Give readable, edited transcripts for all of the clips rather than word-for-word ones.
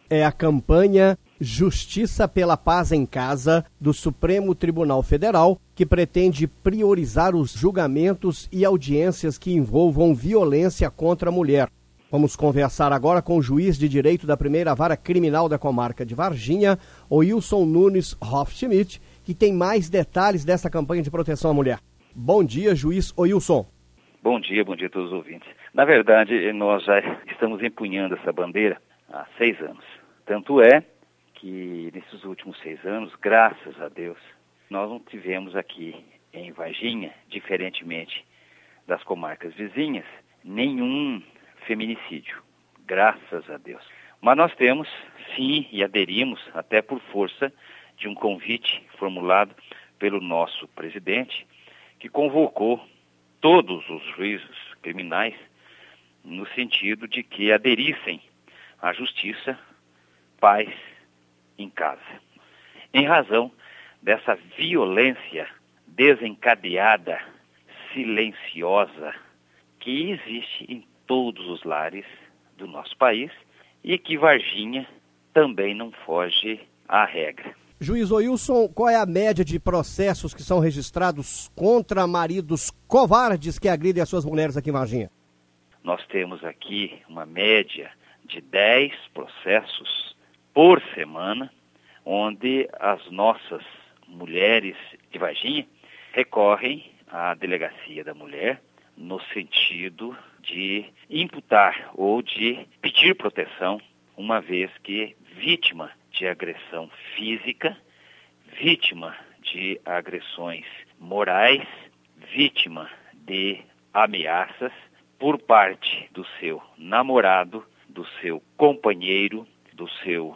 é a campanha Justiça pela Paz em Casa do Supremo Tribunal Federal, que pretende priorizar os julgamentos e audiências que envolvam violência contra a mulher. Vamos conversar agora com o juiz de direito da primeira vara criminal da comarca de Varginha, Oilson Nunes Hofschmidt, que tem mais detalhes dessa campanha de proteção à mulher. Bom dia, juiz Oilson. Bom dia a todos os ouvintes. Na verdade, nós já estamos empunhando essa bandeira há 6 anos. Tanto é que nesses últimos 6 anos, graças a Deus, nós não tivemos aqui em Varginha, diferentemente das comarcas vizinhas, nenhum feminicídio, graças a Deus. Mas nós temos, sim, e aderimos até por força de um convite formulado pelo nosso presidente, que convocou todos os juízes criminais no sentido de que aderissem à justiça, paz em casa. Em razão dessa violência desencadeada, silenciosa, que existe em todos os lares do nosso país e que Varginha também não foge à regra. Juiz Oilson, qual é a média de processos que são registrados contra maridos covardes que agridem as suas mulheres aqui em Varginha? Nós temos aqui uma média de 10 processos por semana, onde as nossas mulheres de Varginha recorrem à delegacia da mulher no sentido de imputar ou de pedir proteção, uma vez que vítima de agressão física, vítima de agressões morais, vítima de ameaças por parte do seu namorado, do seu companheiro, do seu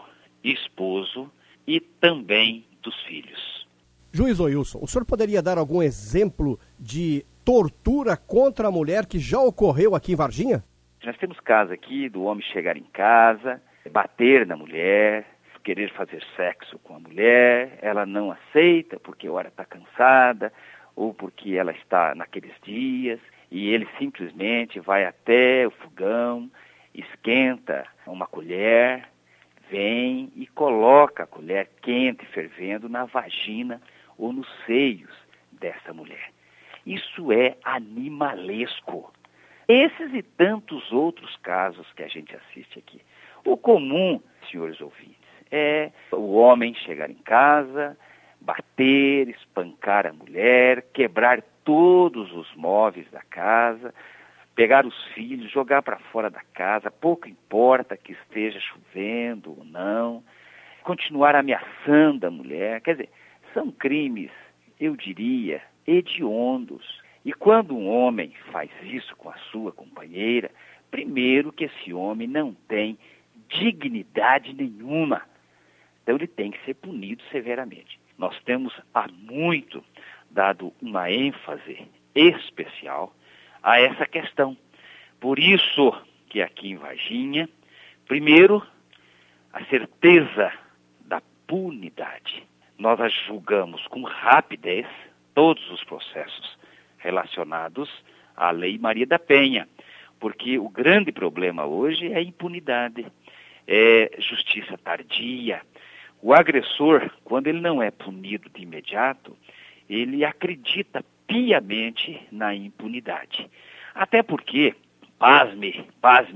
esposo e também dos filhos. Juiz Oilson, o senhor poderia dar algum exemplo de tortura contra a mulher que já ocorreu aqui em Varginha? Nós temos casos aqui do homem chegar em casa, bater na mulher, querer fazer sexo com a mulher, ela não aceita porque a hora está cansada ou porque ela está naqueles dias e ele simplesmente vai até o fogão, esquenta uma colher, vem e coloca a colher quente, fervendo na vagina ou nos seios dessa mulher. Isso é animalesco. Esses e tantos outros casos que a gente assiste aqui. O comum, senhores ouvintes, é o homem chegar em casa, bater, espancar a mulher, quebrar todos os móveis da casa, pegar os filhos, jogar para fora da casa, pouco importa que esteja chovendo ou não, continuar ameaçando a mulher. Quer dizer, são crimes, eu diria, hediondos. E quando um homem faz isso com a sua companheira, primeiro que esse homem não tem dignidade nenhuma. Então ele tem que ser punido severamente. Nós temos há muito dado uma ênfase especial a essa questão. Por isso que aqui em Varginha, primeiro, a certeza da punidade. Nós julgamos com rapidez todos os processos relacionados à Lei Maria da Penha, porque o grande problema hoje é a impunidade, é justiça tardia. O agressor, quando ele não é punido de imediato, ele acredita piamente na impunidade. Até porque, pasme,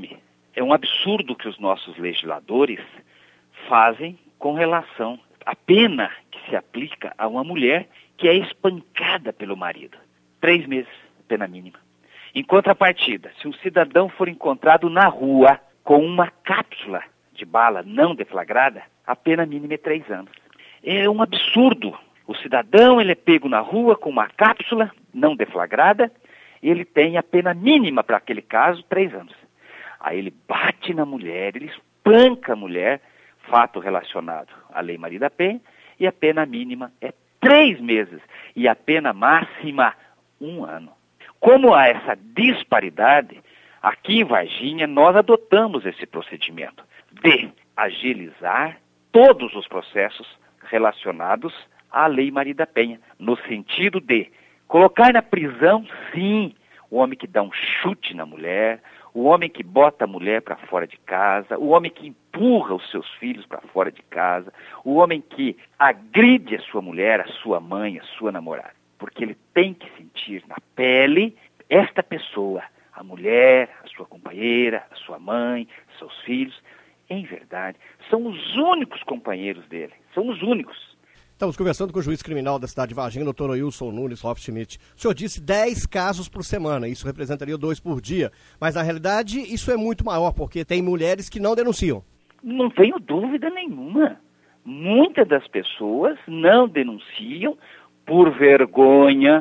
é um absurdo que os nossos legisladores fazem com relação à pena que se aplica a uma mulher que é espancada pelo marido. 3 meses, pena mínima. Em contrapartida, se um cidadão for encontrado na rua com uma cápsula de bala não deflagrada, a pena mínima é 3 anos. É um absurdo. O cidadão, ele é pego na rua com uma cápsula não deflagrada, ele tem a pena mínima para aquele caso, 3 anos. Aí ele bate na mulher, ele espanca a mulher, fato relacionado à Lei Maria da Penha, e a pena mínima é 3 meses, e a pena máxima, 1 ano. Como há essa disparidade, aqui em Varginha nós adotamos esse procedimento de agilizar todos os processos relacionados à Lei Maria da Penha, no sentido de colocar na prisão, sim, o homem que dá um chute na mulher, o homem que bota a mulher para fora de casa, o homem que empurra os seus filhos para fora de casa, o homem que agride a sua mulher, a sua mãe, a sua namorada, porque ele tem que sentir na pele esta pessoa, a mulher, a sua companheira, a sua mãe, seus filhos, em verdade, são os únicos companheiros dele, são os únicos. Estamos conversando com o juiz criminal da cidade de Varginha, doutor Wilson Nunes Hofschmidt. O senhor disse 10 casos por semana, isso representaria 2 por dia. Mas, na realidade, isso é muito maior, porque tem mulheres que não denunciam. Não tenho dúvida nenhuma. Muitas das pessoas não denunciam por vergonha.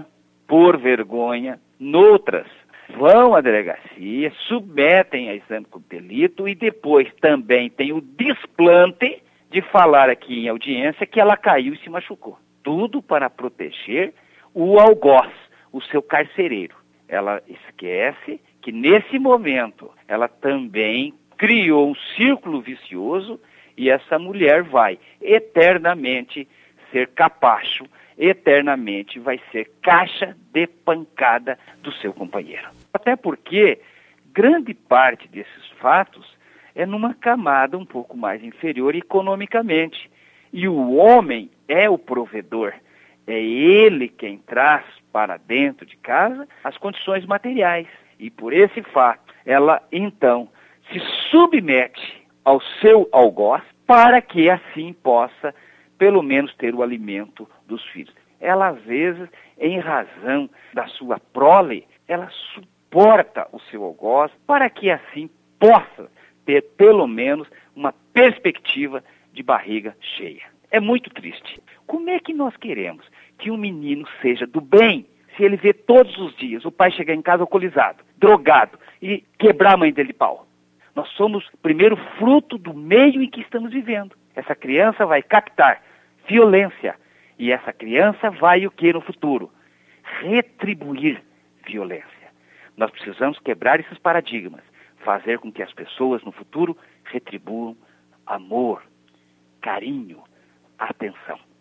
Noutras vão à delegacia, submetem a exame com delito e depois também tem o desplante de falar aqui em audiência que ela caiu e se machucou. Tudo para proteger o algoz, o seu carcereiro. Ela esquece que nesse momento ela também criou um círculo vicioso e essa mulher vai eternamente ser capacho, eternamente vai ser caixa de pancada do seu companheiro. Até porque grande parte desses fatos é numa camada um pouco mais inferior economicamente. E o homem é o provedor. É ele quem traz para dentro de casa as condições materiais. E por esse fato, ela então se submete ao seu algoz para que assim possa, pelo menos, ter o alimento dos filhos. Ela, às vezes, em razão da sua prole, ela suporta o seu algoz para que assim possa ter, pelo menos, uma perspectiva de barriga cheia. É muito triste. Como é que nós queremos que um menino seja do bem se ele vê todos os dias o pai chegar em casa alcoolizado, drogado e quebrar a mãe dele de pau? Nós somos, primeiro, fruto do meio em que estamos vivendo. Essa criança vai captar violência e essa criança vai o que no futuro? Retribuir violência. Nós precisamos quebrar esses paradigmas. Fazer com que as pessoas no futuro retribuam amor, carinho, atenção.